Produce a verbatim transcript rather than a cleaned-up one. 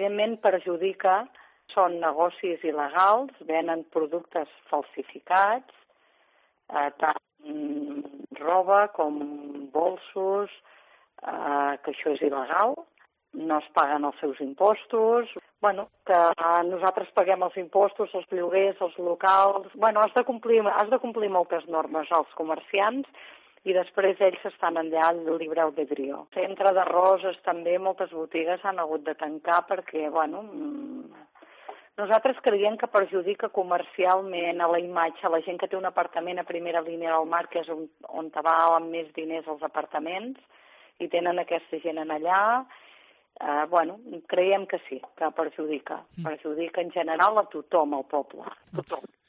Evidentment perjudica, són negocis il·legals, venen productes falsificats, eh, tant roba com bolsos, eh, que això és il·legal, no es paguen els seus impostos, bueno, que nosaltres paguem els impostos, els lloguers, els locals... Bueno, has de complir, has de complir moltes normes als comerciants i després ells estan allà al llibre albedrío. El centre de Roses també, moltes botigues han hagut de tancar perquè, bueno, nosaltres creiem que perjudica comercialment a la imatge, a la gent que té un apartament a primera línia del mar, que és on, on te va amb més diners als apartaments, i tenen aquesta gent allà. Uh, bueno, creiem que sí, que perjudica. Perjudica en general a tothom, al poble. Tothom.